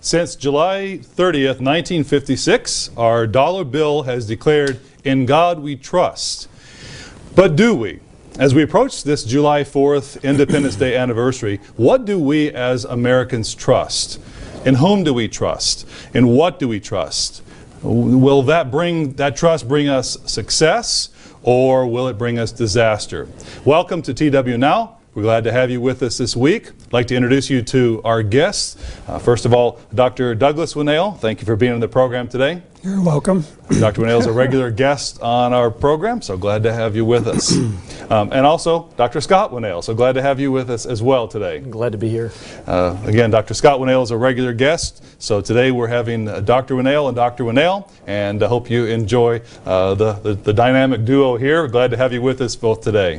Since July 30th, 1956, our dollar bill has declared, "In God we trust." But do we? As we approach this July 4th Independence Day anniversary, what do we as Americans trust? In whom do we trust? In what do we trust? Will that trust bring us success, or will it bring us disaster? Welcome to TW Now. We're glad to have you with us this week. I'd like to introduce you to our guests. First of all, Dr. Douglas Winnail. Thank you for being on the program today. You're welcome. Dr. Winnail is a regular guest on our program, so glad to have you with us. And also, Dr. Scott Winnail. So glad to have you with us as well today. Glad to be here. Again, Dr. Scott Winnail is a regular guest. So today we're having Dr. Winnail and Dr. Winnail, and I hope you enjoy the dynamic duo here. Glad to have you with us both today.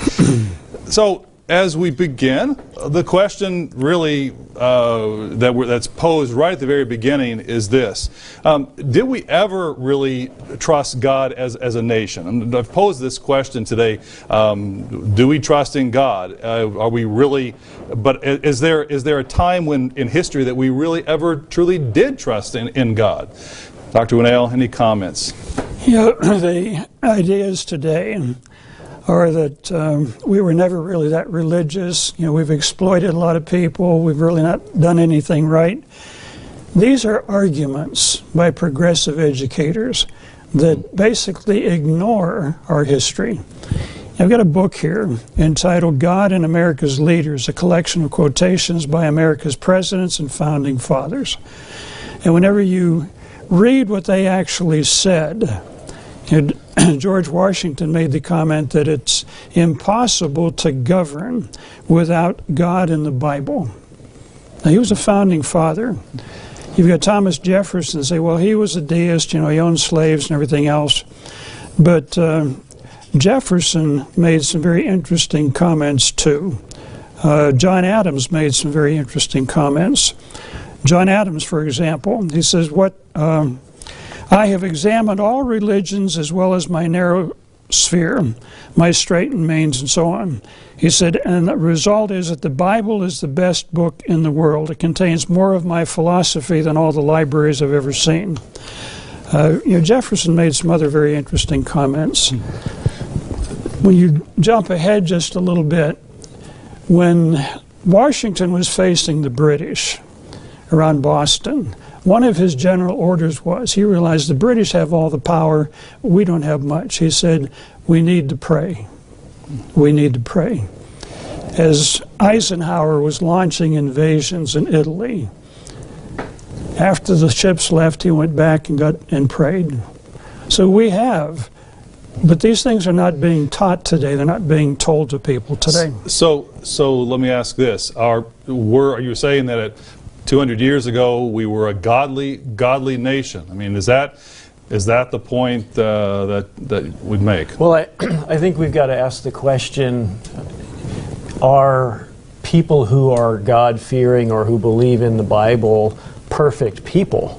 So, as we begin, the question really that's posed right at the very beginning is this. Did we ever really trust God as a nation? And I've posed this question today. Do we trust in God? Are we really, but is there a time when in history that we really ever truly did trust in God? Dr. Winnail, any comments? Yeah, the ideas today are that we were never really that religious. You know, we've exploited a lot of people. We've really not done anything right. These are arguments by progressive educators that basically ignore our history. I've got a book here entitled God and America's Leaders, a collection of quotations by America's presidents and founding fathers. And whenever you read what they actually said, George Washington made the comment that it's impossible to govern without God and the Bible. Now, he was a founding father. You've got Thomas Jefferson say, well, he was a deist, you know, he owned slaves and everything else. But Jefferson made some very interesting comments too. John Adams made some very interesting comments. John Adams, for example, he says, I have examined all religions as well as my narrow sphere, my straight and mains, and so on. He said, and the result is that the Bible is the best book in the world. It contains more of my philosophy than all the libraries I've ever seen. Jefferson made some other very interesting comments. When you jump ahead just a little bit, when Washington was facing the British around Boston, one of his general orders was, he realized the British have all the power, we don't have much. He said, we need to pray. We need to pray. As Eisenhower was launching invasions in Italy, after the ships left, he went back and prayed. So we have, but these things are not being taught today. They're not being told to people today. So let me ask this. Are you saying that 200 years ago, we were a godly nation? I mean, is that the point that we'd make? Well, I think we've got to ask the question, are people who are God-fearing or who believe in the Bible perfect people?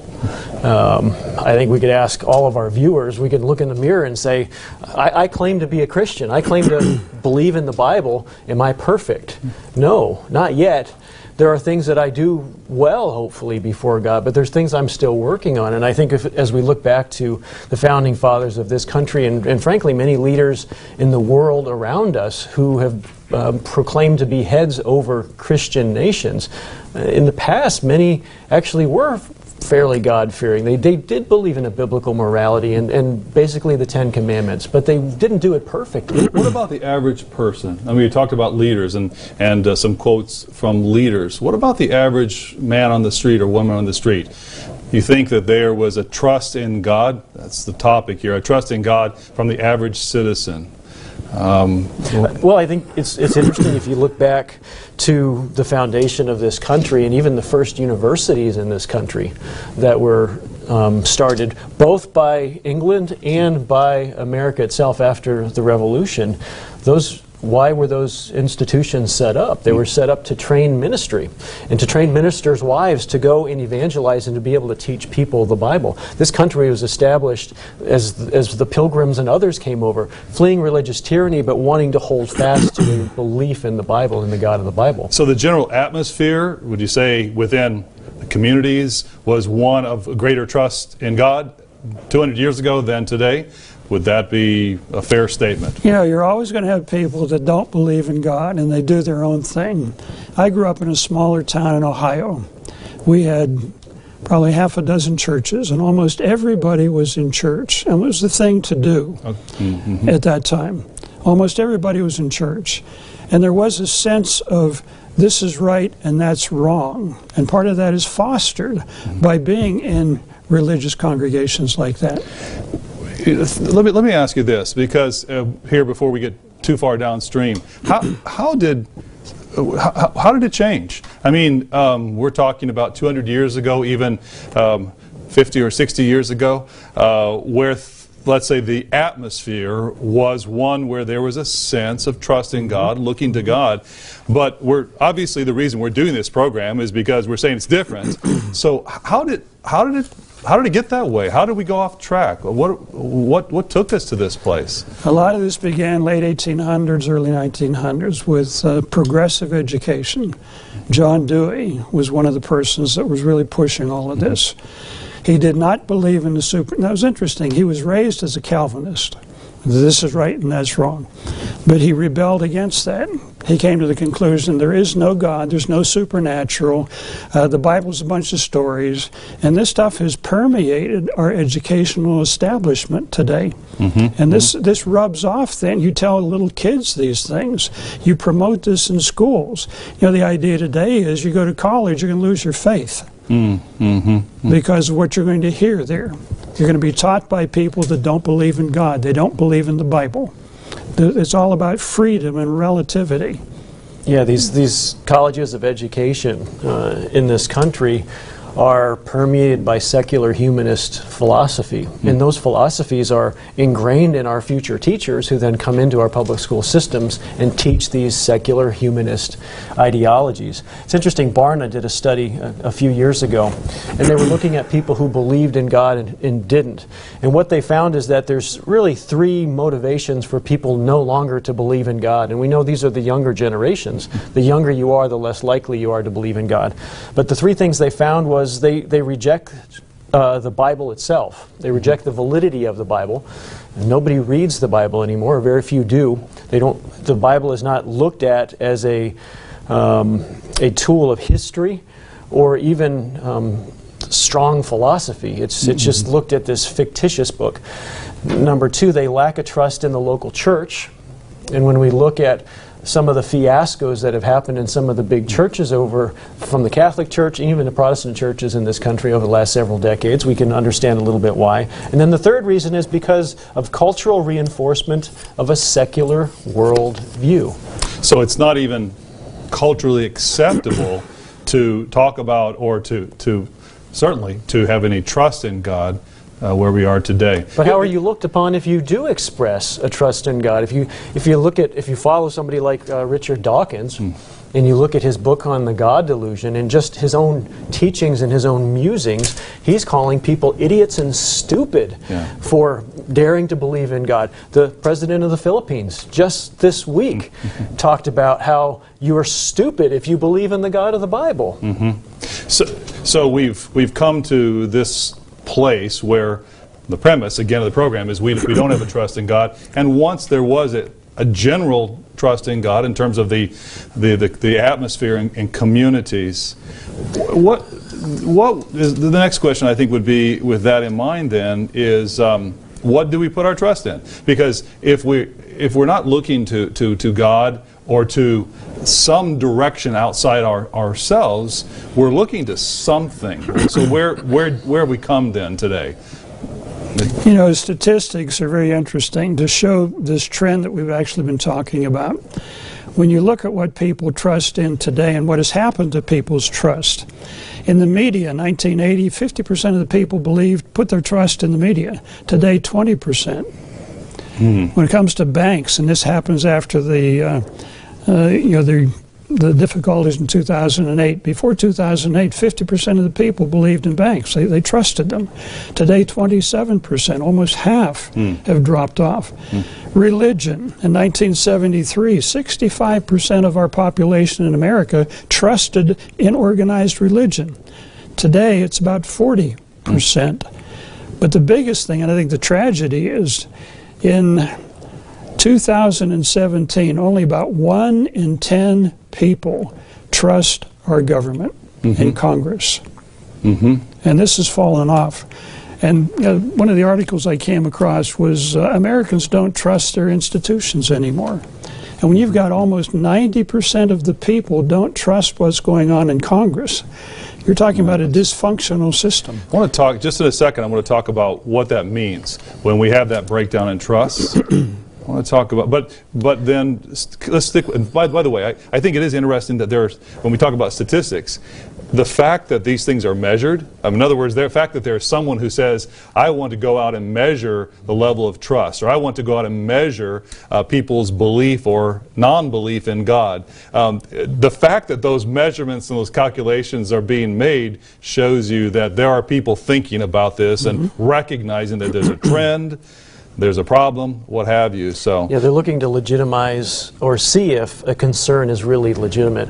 I think we could ask all of our viewers, we could look in the mirror and say, I claim to be a Christian. I claim to believe in the Bible. Am I perfect? No, not yet. There are things that I do well, hopefully, before God, but there's things I'm still working on. And I think as we look back to the founding fathers of this country and frankly, many leaders in the world around us who have proclaimed to be heads over Christian nations, in the past, many actually were fairly God-fearing. They did believe in a biblical morality and basically the Ten Commandments, but they didn't do it perfectly. What about the average person? I mean, you talked about leaders and some quotes from leaders. What about the average man on the street or woman on the street? You think that there was a trust in God? That's the topic here, a trust in God from the average citizen. Well, I think it's interesting if you look back to the foundation of this country and even the first universities in this country that were started both by England and by America itself after the Revolution. Why were those institutions set up? They were set up to train ministry and to train ministers' wives to go and evangelize and to be able to teach people the Bible. This country was established as the Pilgrims and others came over, fleeing religious tyranny but wanting to hold fast to a belief in the Bible and the God of the Bible. So the general atmosphere, would you say, within communities was one of greater trust in God 200 years ago than today. Would that be a fair statement? You know, you're always going to have people that don't believe in God and they do their own thing. I grew up in a smaller town in Ohio. We had probably half a dozen churches, and almost everybody was in church. And it was the thing to do at that time. Almost everybody was in church. And there was a sense of this is right and that's wrong. And part of that is fostered by being in religious congregations like that. Let me ask you this, because here, before we get too far downstream, how did it change? I mean, we're talking about 200 years ago, even 50 or 60 years ago, where let's say the atmosphere was one where there was a sense of trusting God, looking to God. But obviously the reason we're doing this program is because we're saying it's different. So how did it get that way? How did we go off track? What took us to this place? A lot of this began late 1800s, early 1900s with progressive education. John Dewey was one of the persons that was really pushing all of this. He did not believe in the that was interesting. He was raised as a Calvinist. This is right and that's wrong. But he rebelled against that. He came to the conclusion there is no God, there's no supernatural, the Bible's a bunch of stories, and this stuff has permeated our educational establishment today. And this rubs off then. You tell little kids these things. You promote this in schools. You know, the idea today is you go to college, you're going to lose your faith. Because of what you're going to hear there. You're going to be taught by people that don't believe in God. They don't believe in the Bible. It's all about freedom and relativity. Yeah, these colleges of education in this country are permeated by secular humanist philosophy. And those philosophies are ingrained in our future teachers who then come into our public school systems and teach these secular humanist ideologies. It's interesting, Barna did a study a few years ago, and they were looking at people who believed in God and didn't. And what they found is that there's really three motivations for people no longer to believe in God. And we know these are the younger generations. The younger you are, the less likely you are to believe in God. But the three things they found was they reject the Bible itself. They reject the validity of the Bible. Nobody reads the Bible anymore. Very few do. The Bible is not looked at as a tool of history or even strong philosophy. It's just looked at this fictitious book. Number two, they lack a trust in the local church. And when we look at some of the fiascos that have happened in some of the big churches from the Catholic Church, even the Protestant churches in this country over the last several decades, we can understand a little bit why. And then the third reason is because of cultural reinforcement of a secular world view. So it's not even culturally acceptable to talk about or to certainly to have any trust in God where we are today. But how are you looked upon if you do express a trust in God? If you follow somebody like Richard Dawkins, and you look at his book on the God delusion and just his own teachings and his own musings, he's calling people idiots and stupid for daring to believe in God. The president of the Philippines just this week talked about how you are stupid if you believe in the God of the Bible. So we've come to this place where the premise, again, of the program is we don't have a trust in God. And once there was a general trust in God in terms of the atmosphere in communities, what is the next question I think would be, with that in mind then, is what do we put our trust in? Because if we're not looking to God or to some direction outside ourselves, we're looking to something. So where have we come then today? You know, statistics are very interesting to show this trend that we've actually been talking about. When you look at what people trust in today and what has happened to people's trust. In the media, 1980, 50% of the people put their trust in the media. Today, 20%. When it comes to banks, and this happens after the difficulties in 2008. Before 2008, 50% of the people believed in banks. They trusted them. Today, 27%, almost half, have dropped off. Religion, in 1973, 65% of our population in America trusted in organized religion. Today, it's about 40%. But the biggest thing, and I think the tragedy, is in 2017, only about 1 in 10 people trust our government and Congress. And this has fallen off. And one of the articles I came across was Americans don't trust their institutions anymore. And when you've got almost 90% of the people don't trust what's going on in Congress, you're talking about a dysfunctional system. I want to talk, just in a second, I want to talk about what that means when we have that breakdown in trust. I want to talk about, but then let's stick. By the way, I think it is interesting that when we talk about statistics, the fact that these things are measured. In other words, the fact that there's someone who says, "I want to go out and measure the level of trust," or "I want to go out and measure people's belief or non-belief in God." The fact that those measurements and those calculations are being made shows you that there are people thinking about this and recognizing that there's a trend. There's a problem, what have you. So yeah, they're looking to legitimize or see if a concern is really legitimate.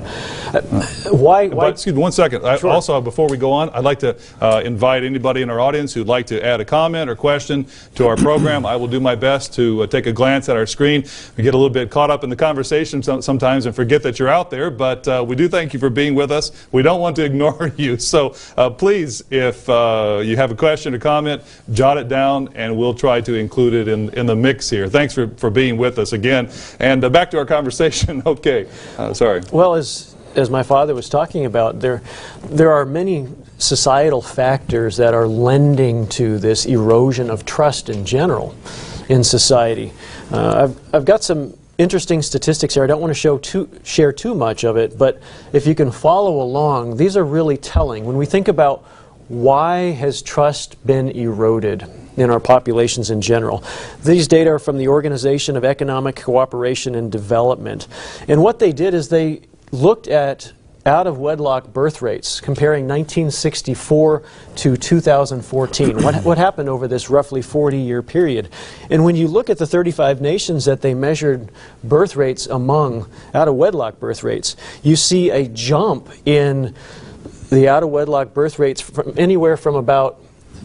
Why? Excuse me, 1 second. Sure. Also, before we go on, I'd like to invite anybody in our audience who'd like to add a comment or question to our program. I will do my best to take a glance at our screen. We get a little bit caught up in the conversation sometimes and forget that you're out there, but we do thank you for being with us. We don't want to ignore you. So please, if you have a question or comment, jot it down and we'll try to include it in the mix here. Thanks for being with us again. And back to our conversation. Okay. Sorry. Well, as my father was talking about, there are many societal factors that are lending to this erosion of trust in general in society. I've got some interesting statistics here. I don't want to share too much of it, but if you can follow along, these are really telling. When we think about why has trust been eroded in our populations in general. These data are from the Organization of Economic Cooperation and Development. And what they did is they looked at out-of-wedlock birth rates, comparing 1964 to 2014. What happened over this roughly 40-year period? And when you look at the 35 nations that they measured birth rates among, out-of-wedlock birth rates, you see a jump in the out-of-wedlock birth rates from anywhere from about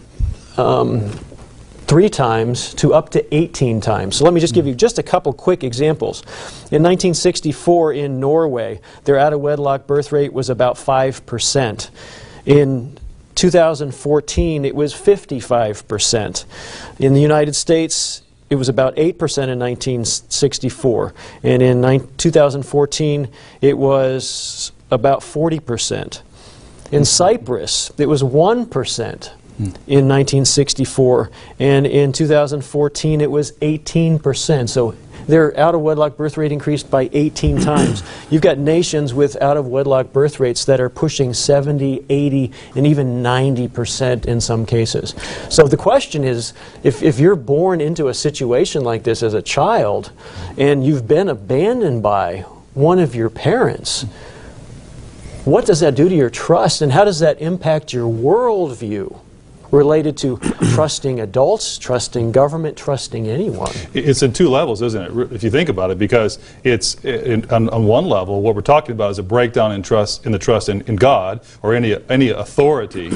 3 times to up to 18 times. So let me just give you just a couple quick examples. In 1964 in Norway, their out-of-wedlock birth rate was about 5%. In 2014, it was 55%. In the United States, it was about 8% in 1964. And in 2014, it was about 40%. In Cyprus, it was 1%. In 1964, and in 2014 it was 18%. So their out-of-wedlock birth rate increased by 18 times. You've got nations with out-of-wedlock birth rates that are pushing 70, 80, and even 90% in some cases. So the question is, if you're born into a situation like this as a child, and you've been abandoned by one of your parents, what does that do to your trust, and how does that impact your worldview related to trusting adults, trusting government, trusting anyone? It's in 2 levels, isn't it, if you think about it, because it's on one level, what we're talking about is a breakdown in the trust in God or any authority.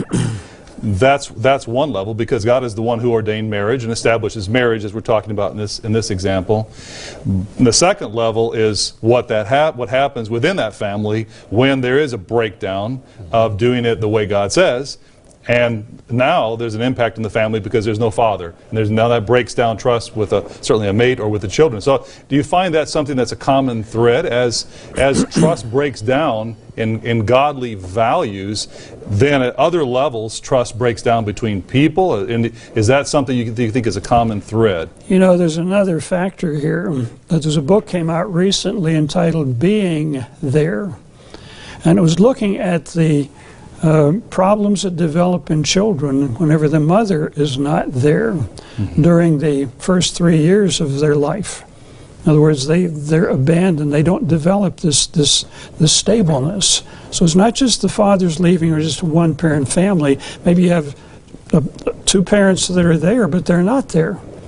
That's one level, because God is the one who ordained marriage and establishes marriage, as we're talking about in this example. And the second level is what happens within that family when there is a breakdown of doing it the way God says. And now there's an impact in the family because there's no father. And now that breaks down trust with certainly a mate or with the children. So do you find that something that's a common thread as trust breaks down in godly values, then at other levels trust breaks down between people? And is that something you think is a common thread? You know, there's another factor here. There's a book came out recently entitled Being There. And it was looking at the problems that develop in children whenever the mother is not there during the first 3 years of their life. In other words, they're abandoned. They don't develop this stableness. So it's not just the father's leaving or just a one-parent family. Maybe you have 2 parents that are there, but they're not there.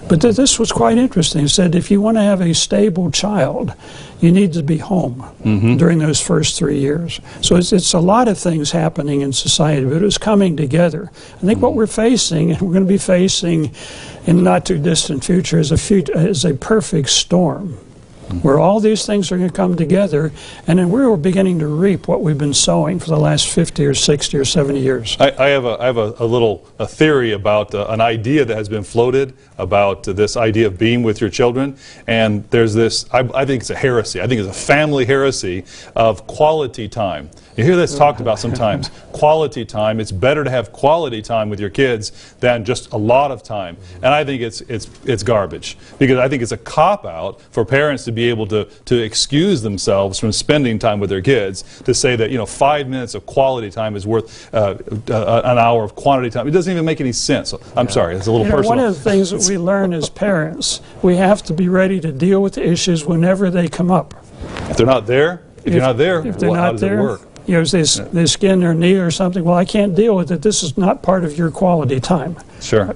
But this was quite interesting. He said, if you want to have a stable child, you need to be home during those first 3 years. So it's a lot of things happening in society, but it was coming together. I think what we're facing, and we're going to be facing in the not too distant future, is a perfect storm, where all these things are going to come together, and then we're beginning to reap what we've been sowing for the last 50 or 60 or 70 years. I have a theory about an idea that has been floated about this idea of being with your children, and there's this, I think it's a heresy, I think it's a family heresy of quality time. You hear this talked about sometimes, quality time. It's better to have quality time with your kids than just a lot of time. And I think it's garbage, because I think it's a cop-out for parents to be able to excuse themselves from spending time with their kids, to say that 5 minutes of quality time is worth an hour of quantity time. It doesn't even make any sense. So, I'm sorry, it's a little personal. One of the things that we learn as parents, we have to be ready to deal with the issues whenever they come up. If they're not there, if you're not there, how does it work? They skin their knee or something. Well, I can't deal with it. This is not part of your quality time. Sure.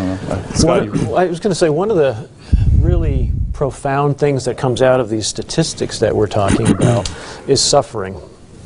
I was going to say, one of the really profound things that comes out of these statistics that we're talking about is suffering.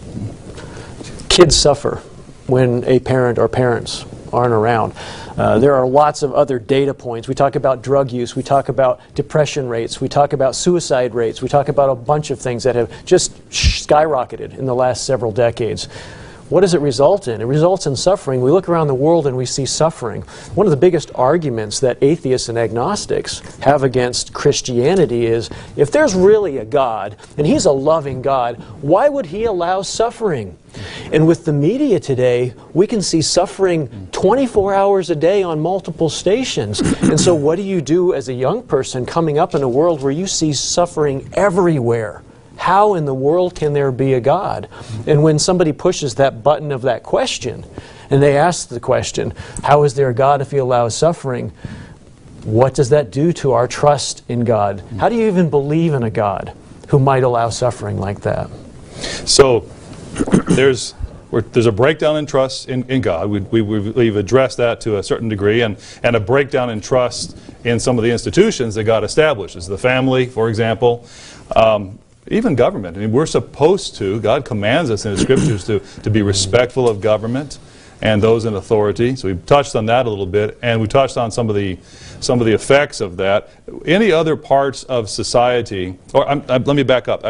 Kids suffer when a parent or parents aren't around. There are lots of other data points. We talk about drug use, we talk about depression rates, we talk about suicide rates, we talk about a bunch of things that have just skyrocketed in the last several decades. What does it result in? It results in suffering. We look around the world and we see suffering. One of the biggest arguments that atheists and agnostics have against Christianity is, if there's really a God, and He's a loving God, why would He allow suffering? And with the media today, we can see suffering 24 hours a day on multiple stations. And so what do you do as a young person coming up in a world where you see suffering everywhere? How in the world can there be a God? And when somebody pushes that button of that question, and they ask the question, how is there a God if He allows suffering? What does that do to our trust in God? How do you even believe in a God who might allow suffering like that? So there's a breakdown in trust in God. We've addressed that to a certain degree, and a breakdown in trust in some of the institutions that God establishes. The family, for example. Even government. I mean, we're supposed to, God commands us in the Scriptures to be respectful of government and those in authority. So we've touched on that a little bit, and we touched on some of the effects of that. Any other parts of society, or let me back up.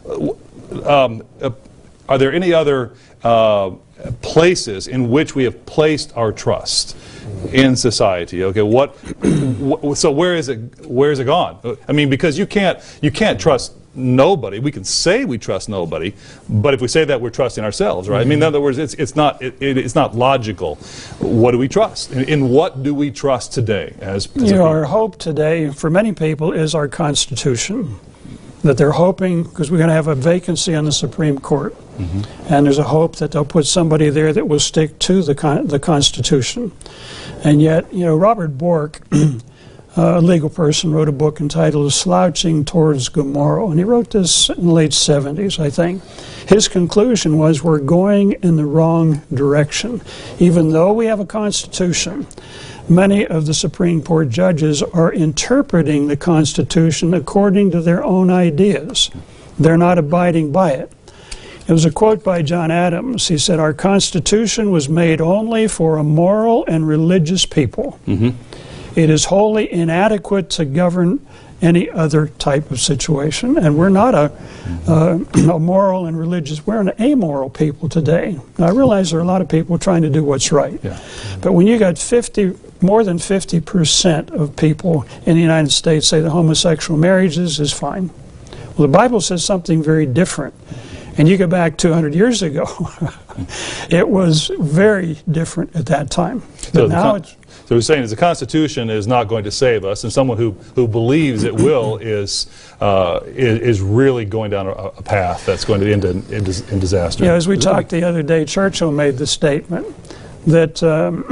Are there any other places in which we have placed our trust in society? Okay, so where is it gone? I mean, because you can't trust nobody. We can say we trust nobody, but if we say that, we're trusting ourselves, right? I mean, in other words, it's not logical. What do we trust? In what do we trust today? Our hope today for many people is our Constitution. That they're hoping, because we're going to have a vacancy on the Supreme Court, and there's a hope that they'll put somebody there that will stick to the Constitution. And yet, Robert Bork, a legal person, wrote a book entitled Slouching Towards Tomorrow, and he wrote this in the late 70s, I think. His conclusion was, we're going in the wrong direction. Even though we have a Constitution, many of the Supreme Court judges are interpreting the Constitution according to their own ideas. They're not abiding by it. It was a quote by John Adams. He said, our Constitution was made only for a moral and religious people. It is wholly inadequate to govern any other type of situation. And we're not a moral and religious, we're an amoral people today. Now, I realize there are a lot of people trying to do what's right. Yeah. But when you got more than 50% of people in the United States say that homosexual marriages is fine. Well, the Bible says something very different. And you go back 200 years ago, it was very different at that time. But now it's... So we're saying is the Constitution is not going to save us, and someone who believes it will is really going down a path that's going to end in disaster. As we talked the other day, Churchill made the statement that,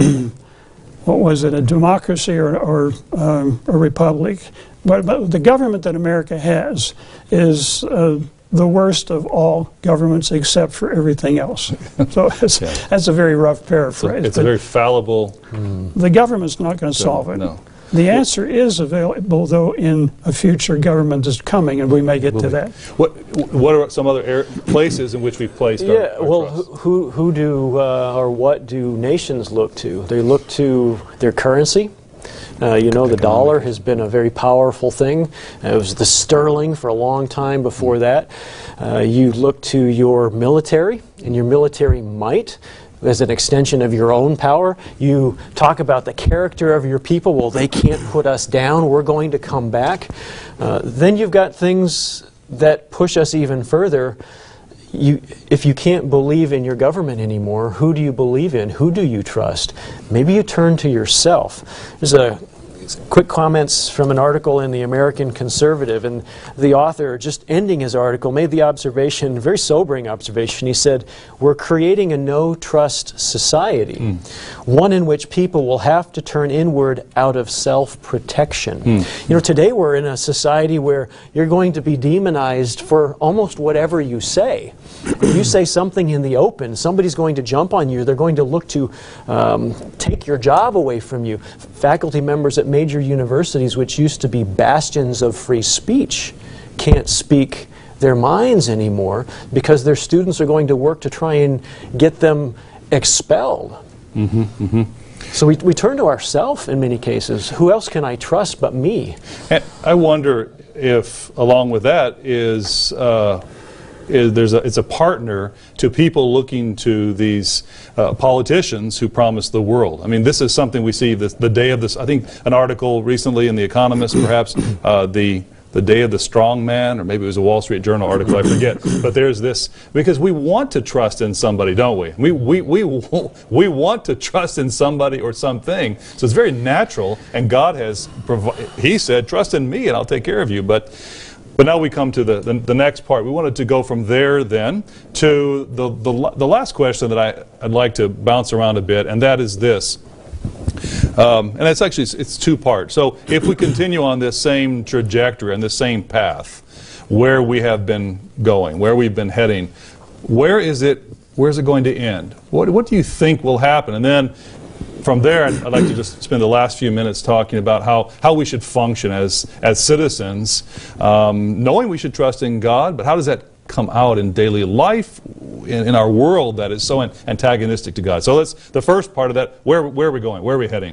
what was it, a democracy or a republic? But the government that America has is the worst of all governments except for everything else. So that's a very rough paraphrase. It's a very fallible... The government's not going to solve it. No. The answer is available, though, in a future government that's coming, and we may get to that. What are some other places in which we placed our well, trust? who do or what do nations look to? They look to their currency. The dollar has been a very powerful thing. It was the sterling for a long time before that. You look to your military and your military might as an extension of your own power. You talk about the character of your people. Well, they can't put us down. We're going to come back. Then you've got things that push us even further. If you can't believe in your government anymore, who do you believe in? Who do you trust? Maybe you turn to yourself. There's a quick comments from an article in the American Conservative, and the author, just ending his article, made the observation, very sobering observation. He said, we're creating a no-trust society, one in which people will have to turn inward out of self-protection. Today we're in a society where you're going to be demonized for almost whatever you say. If you say something in the open, somebody's going to jump on you. They're going to look to take your job away from you. Faculty members at major universities, which used to be bastions of free speech, can't speak their minds anymore because their students are going to work to try and get them expelled. So we turn to ourselves in many cases. Who else can I trust but me? And I wonder if, along with that, it's a partner to people looking to these politicians who promise the world. I mean, this is something we see the day of this. I think an article recently in The Economist, perhaps the day of the strong man, or maybe it was a Wall Street Journal article, I forget. But there's this, because we want to trust in somebody, don't we? We want to trust in somebody or something. So it's very natural, and God has He said, trust in me and I'll take care of you. But now we come to the next part. We wanted to go from there then to the last question that I'd like to bounce around a bit, and that is this. And it's two parts. So if we continue on this same trajectory and this same path, where we have been going, where we've been heading, where is it going to end? What do you think will happen? And then from there, I'd like to just spend the last few minutes talking about how we should function as citizens, knowing we should trust in God, but how does that come out in daily life in our world that is so antagonistic to God? So that's the first part of that. Where are we going? Where are we heading?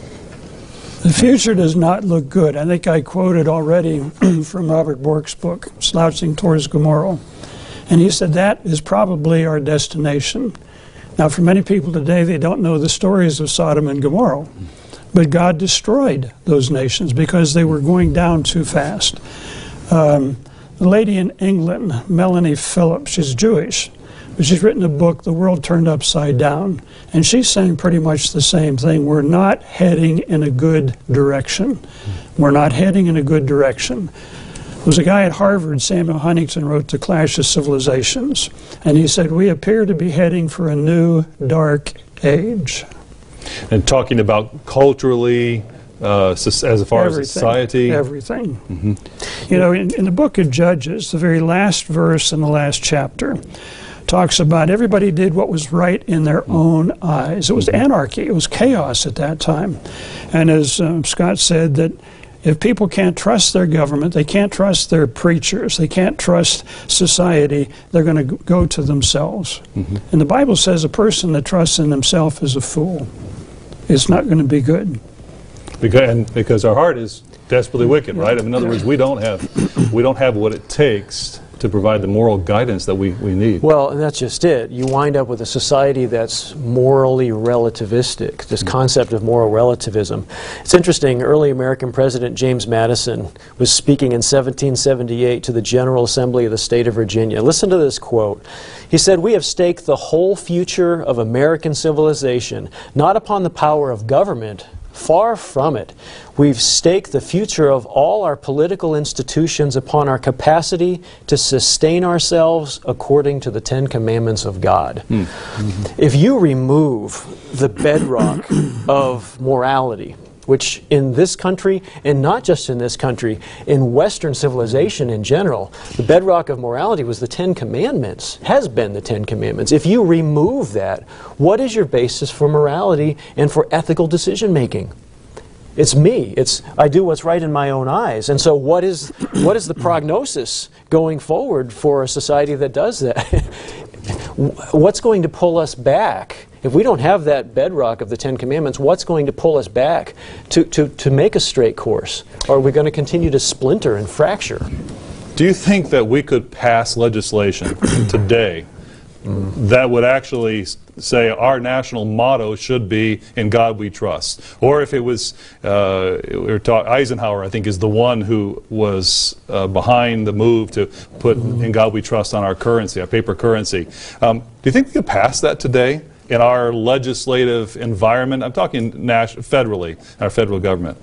The future does not look good. I think I quoted already from Robert Bork's book, Slouching Towards Gomorrah. And he said that is probably our destination. Now, for many people today, they don't know the stories of Sodom and Gomorrah. But God destroyed those nations because they were going down too fast. The lady in England, Melanie Phillips, she's Jewish, but she's written a book, The World Turned Upside Down, and she's saying pretty much the same thing. We're not heading in a good direction. We're not heading in a good direction. There was a guy at Harvard, Samuel Huntington, wrote The Clash of Civilizations, and he said, we appear to be heading for a new dark age. And talking about culturally, as far as society? Everything. You know, in the book of Judges, the very last verse in the last chapter talks about everybody did what was right in their own eyes. It was anarchy. It was chaos at that time. And as Scott said, that if people can't trust their government, they can't trust their preachers, they can't trust society, they're going to go to themselves. And the Bible says a person that trusts in himself is a fool. It's not going to be good. Because our heart is desperately wicked, right? In other words, we don't have what it takes to provide the moral guidance that we need. Well, and that's just it. You wind up with a society that's morally relativistic, this concept of moral relativism. It's interesting, early American President James Madison was speaking in 1778 to the General Assembly of the state of Virginia. Listen to this quote. He said, "We have staked the whole future of American civilization, not upon the power of government, far from it. We've staked the future of all our political institutions upon our capacity to sustain ourselves according to the Ten Commandments of God." If you remove the bedrock of morality, which in this country, and not just in this country, in Western civilization in general, the bedrock of morality was the Ten Commandments, has been the Ten Commandments. If you remove that, what is your basis for morality and for ethical decision making? It's me. I do what's right in my own eyes. And so what is the prognosis going forward for a society that does that? What's going to pull us back? If we don't have that bedrock of the Ten Commandments, what's going to pull us back to make a straight course? Or are we going to continue to splinter and fracture? Do you think that we could pass legislation today that would actually say our national motto should be "In God We Trust"? Or if it was, Eisenhower, I think, is the one who was behind the move to put "In God We Trust" on our currency, our paper currency. Do you think we could pass that today in our legislative environment? I'm talking federally, our federal government.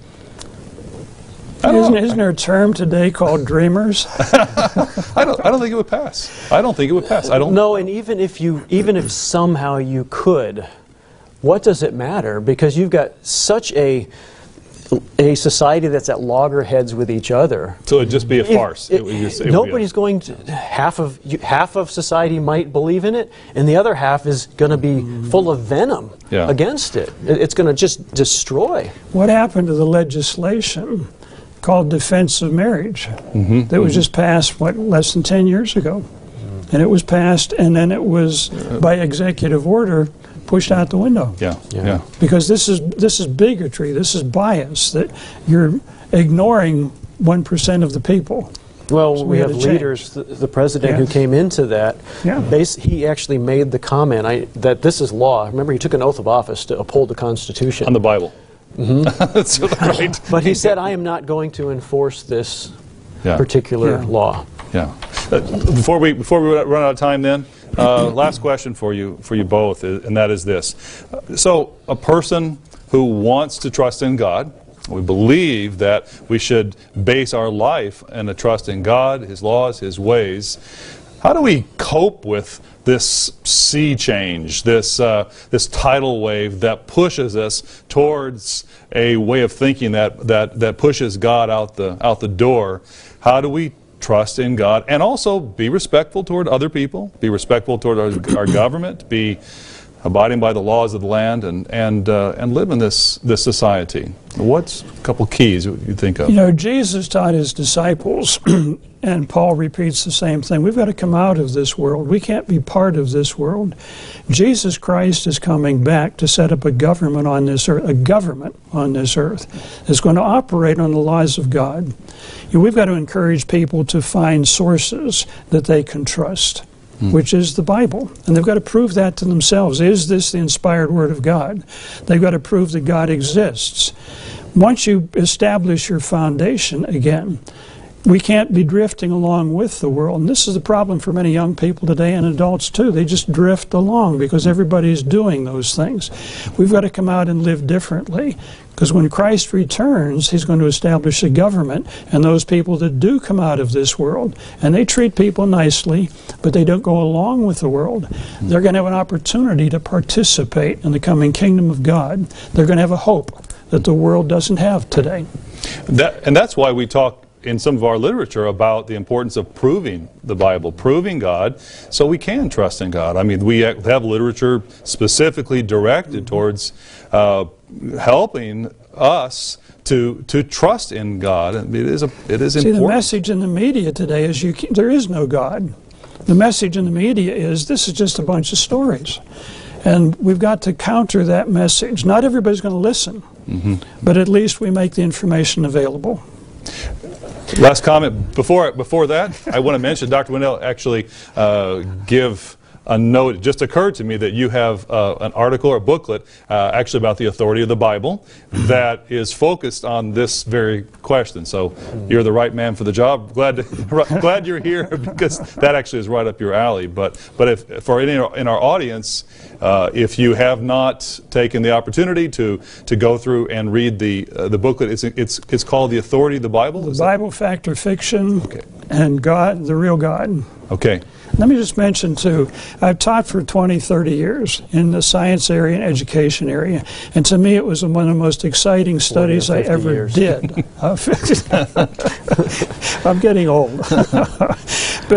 Isn't there a term today called dreamers? I don't think it would pass. I don't think it would pass. I don't. No, and even if somehow you could, what does it matter? Because you've got such a society that's at loggerheads with each other. So it'd just be a farce. Nobody's going to. Half of society might believe in it, and the other half is going to be full of venom against it. It's going to just destroy. What happened to the legislation called Defense of Marriage that was just passed, less than 10 years ago? And it was passed, and then it was, by executive order, pushed out the window. Yeah. Because this is bigotry, this is bias, that you're ignoring 1% of the people. Well, So we had have to leaders, the president who came into that, he actually made the comment that this is law. Remember, he took an oath of office to uphold the Constitution. On the Bible. That's right. But he said, I am not going to enforce this particular law. Yeah. Before we run out of time then, last question for you both, and that is this. So a person who wants to trust in God, we believe that we should base our life in a trust in God, His laws, His ways. How do we cope with this sea change, this tidal wave that pushes us towards a way of thinking that pushes God out the door? How do we trust in God and also be respectful toward other people, be respectful toward our government, be abiding by the laws of the land, and live in this society? What's a couple keys you think of? You know, Jesus taught His disciples, and Paul repeats the same thing. We've got to come out of this world. We can't be part of this world. Jesus Christ is coming back to set up a government on this earth, that's going to operate on the laws of God. You know, we've got to encourage people to find sources that they can trust, which is the Bible. And they've got to prove that to themselves. Is this the inspired Word of God? They've got to prove that God exists. Once you establish your foundation again, we can't be drifting along with the world. And this is the problem for many young people today, and adults too. They just drift along because everybody's doing those things. We've got to come out and live differently, because when Christ returns, He's going to establish a government, and those people that do come out of this world, and they treat people nicely, but they don't go along with the world, they're going to have an opportunity to participate in the coming kingdom of God. They're going to have a hope that the world doesn't have today. And that's why we talk in some of our literature about the importance of proving the Bible, proving God, so we can trust in God. I mean, we have literature specifically directed towards helping us to trust in God. And it is important. See, the message in the media today is there is no God. The message in the media is this is just a bunch of stories. And we've got to counter that message. Not everybody's going to listen, but at least we make the information available. Last comment. Before that, I want to mention Dr. Winnell actually give a note. It just occurred to me that you have an article or booklet actually about the authority of the Bible that is focused on this very question. So you're the right man for the job. Glad you're here, because that actually is right up your alley. But if for any in our audience, if you have not taken the opportunity to go through and read the booklet, it's called The Authority of the Bible. The Bible, Fact or Fiction, and God, the Real God. Okay. Let me just mention, too, I've taught for 20, 30 years in the science area and education area, and to me it was one of the most exciting studies I ever did. I'm getting old. But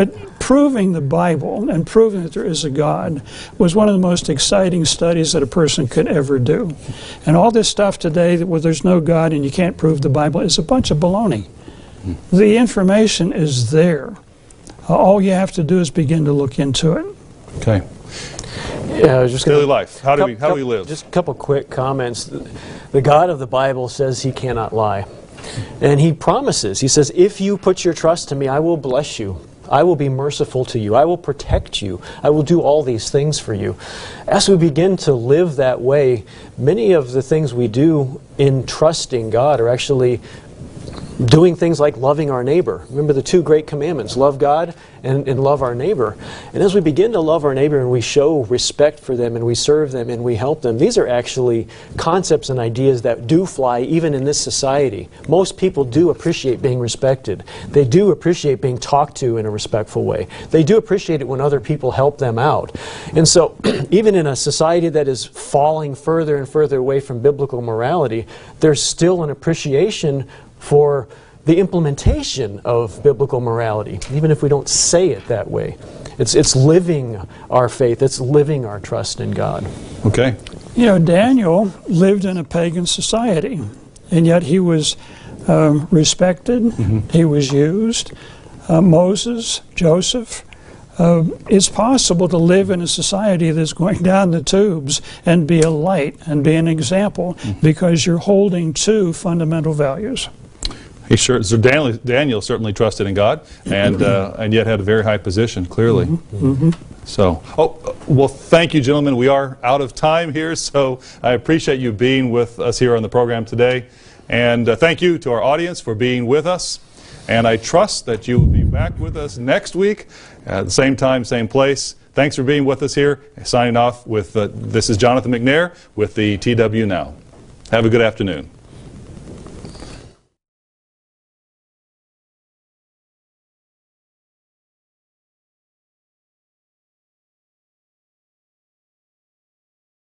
proving the Bible and proving that there is a God was one of the most exciting studies that a person could ever do. And all this stuff today that, well, there's no God and you can't prove the Bible is a bunch of baloney. The information is there. All you have to do is begin to look into it. Okay. Yeah, I was just Daily life. How do we live? Just a couple quick comments. The God of the Bible says He cannot lie. And He promises, He says, if you put your trust in me, I will bless you. I will be merciful to you. I will protect you. I will do all these things for you. As we begin to live that way, many of the things we do in trusting God are actually doing things like loving our neighbor. Remember the two great commandments, love God and love our neighbor. And as we begin to love our neighbor and we show respect for them and we serve them and we help them, these are actually concepts and ideas that do fly even in this society. Most people do appreciate being respected. They do appreciate being talked to in a respectful way. They do appreciate it when other people help them out. And so even in a society that is falling further and further away from biblical morality, there's still an appreciation for the implementation of biblical morality, even if we don't say it that way. It's living our faith. It's living our trust in God. Okay. You know, Daniel lived in a pagan society, and yet he was respected. He was used. Moses, Joseph. It's possible to live in a society that's going down the tubes and be a light and be an example because you're holding to fundamental values. So Daniel certainly trusted in God, and yet had a very high position, clearly. So, well, thank you, gentlemen. We are out of time here, so I appreciate you being with us here on the program today. And thank you to our audience for being with us. And I trust that you will be back with us next week at the same time, same place. Thanks for being with us here. Signing off with, this is Jonathan McNair with the TW Now. Have a good afternoon.